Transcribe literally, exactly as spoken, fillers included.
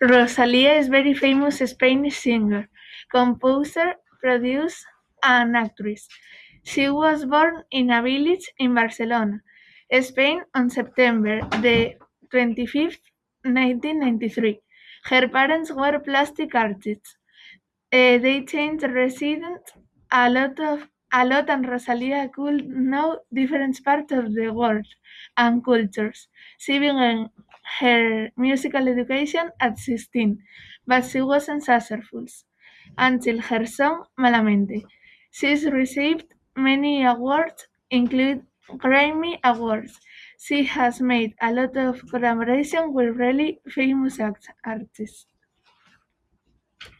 Rosalía is very famous Spanish singer, composer, producer, and actress. She was born in a village in Barcelona, Spain on September the twenty-fifth, nineteen ninety-three. Her parents were plastic artists. Uh, they changed residence a lot of a lot and Rosalia could know different parts of the world and cultures. She began her musical education at sixteen, but she wasn't successful until her song Malamente. She's received many awards, including Grammy Awards. She has made a lot of collaboration with really famous act- artists.